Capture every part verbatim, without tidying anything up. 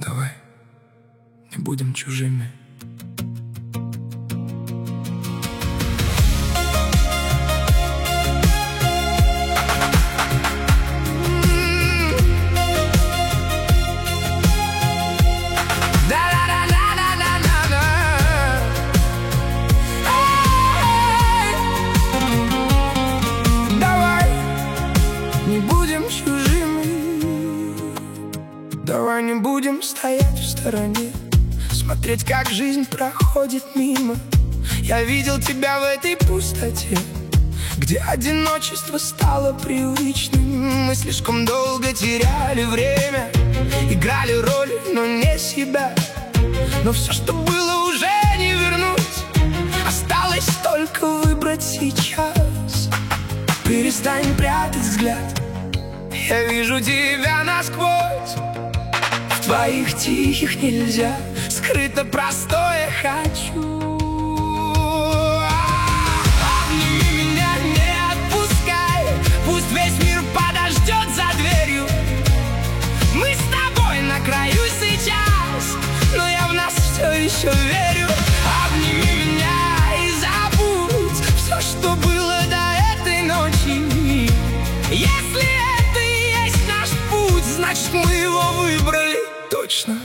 Давай не будем чужими. Давай не будем стоять в стороне, смотреть, как жизнь проходит мимо. Я видел тебя в этой пустоте, где одиночество стало привычным. Мы слишком долго теряли время, играли роли, но не себя. Но все, что было, уже не вернуть. Осталось только выбрать сейчас. Перестань прятать взгляд, я вижу тебя насквозь. В твоих тихих нельзя, скрыто простое хочу. Обними меня, не отпускай, пусть весь мир подождет за дверью. Мы с тобой на краю сейчас, но я в нас все еще верю. Обними меня и забудь все, что было до этой ночи. Если это и есть наш путь, значит, мы его выбрали точно.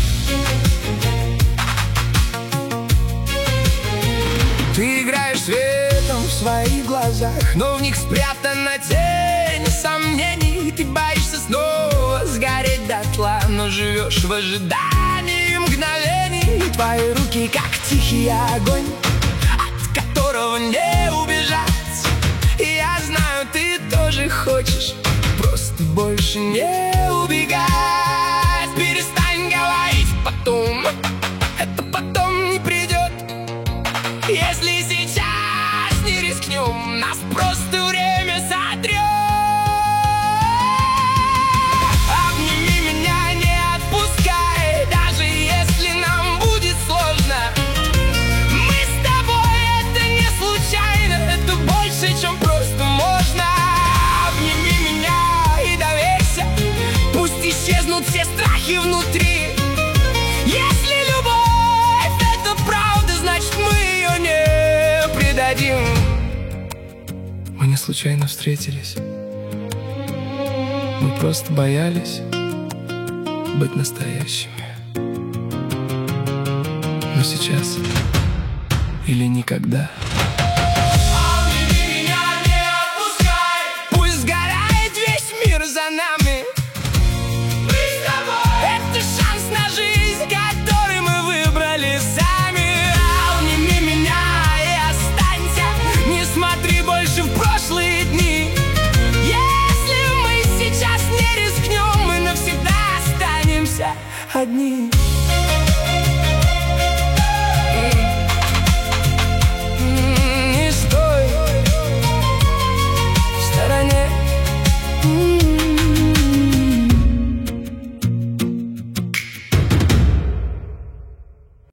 Ты играешь светом в своих глазах, но в них спрятана тень сомнений. Ты боишься снова сгореть дотла, но живешь в ожидании мгновений. Твои руки как тихий огонь, от которого не убежать. И я знаю, ты тоже хочешь просто больше не убегать. Перестань говорить потом, это потом не придет. Если сейчас не рискнем, нас просто время сотрет. Обними меня, не отпускай, даже если нам будет сложно. Мы с тобой, это не случайно, это больше, чем просто можно. Обними меня и доверься, пусть исчезнут все страхи внутри. Если любовь — это правда, значит, мы ее не предадим. Мы не случайно встретились, мы просто боялись быть настоящими. Но сейчас или никогда. Обними меня, не отпускай, пусть сгорает весь мир за нами. Мы с тобой, это шанс на жизнь, который мы выбрали сами. Обними меня и останься, не смотри больше в прошлые дни. Если мы сейчас не рискнем, мы навсегда останемся одни.